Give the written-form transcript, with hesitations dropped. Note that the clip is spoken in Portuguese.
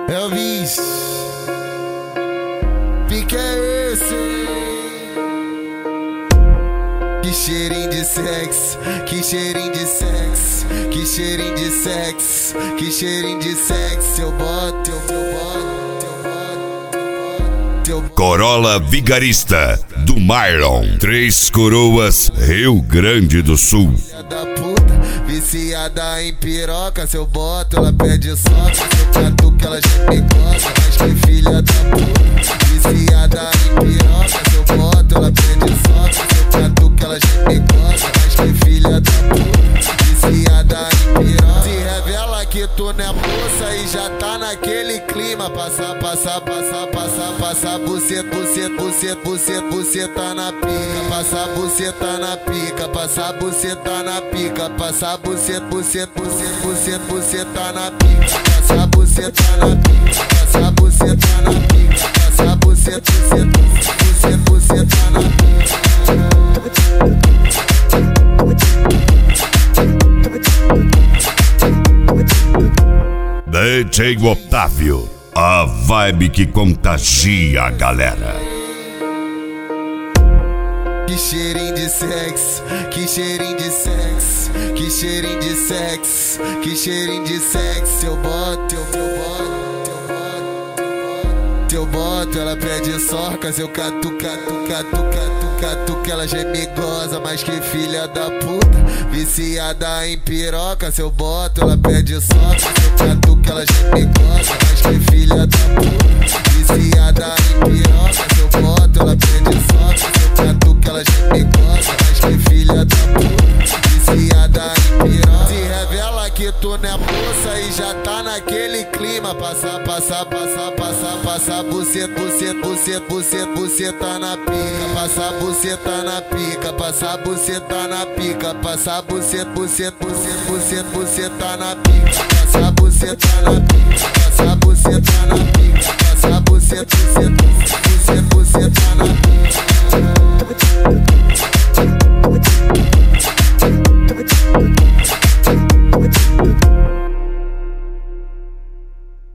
Elvis, pique é esse? Que cheirinho de sexo, que cheirinho de sexo, que cheirinho de sexo, que cheirinho de sexo. Eu boto, eu boto. Corolla Vigarista do Myron, Três Coroas, Rio Grande do Sul. Viciada em piroca, se eu boto, ela pede soca. Se eu catuco, ela já me gosta, mas que filha da puta. Viciada em piroca, se eu boto, ela pede soca. Se eu catuco, ela já me gosta, mas que filha da puta. Viciada em piroca. Se revela que tu não é moça e já tá naquele clima. Passa, buceta na pica. Passa buceta na pica, passa buceta na pica, passa buceta na pica, passa buceta na pica, passa buceta na pica, passa buceta na pica. DJ Otávio, a vibe que contagia a galera. Que cheirinho de sexo, que cheirinho de sexo, que cheirinho de sexo, que cheirinho de sexo. Eu boto, eu boto, ela pede soca. Se eu catuco, ela geme goza, mas que filha da puta. Viciada em piroca, se eu boto, ela pede soca. Se eu catuco, ela geme goza, mas que filha da puta. Viciada em piroca, se eu boto, ela pede soca. Se eu catuco, ela geme goza, mas que filha da puta. Viciada em piroca. Se revela que tu não é moça e já tá naquele clima. Passa, buceta na pica. Passa buceta na pica, passa buceta na pica, passa buceta na pica, passa buceta na pica.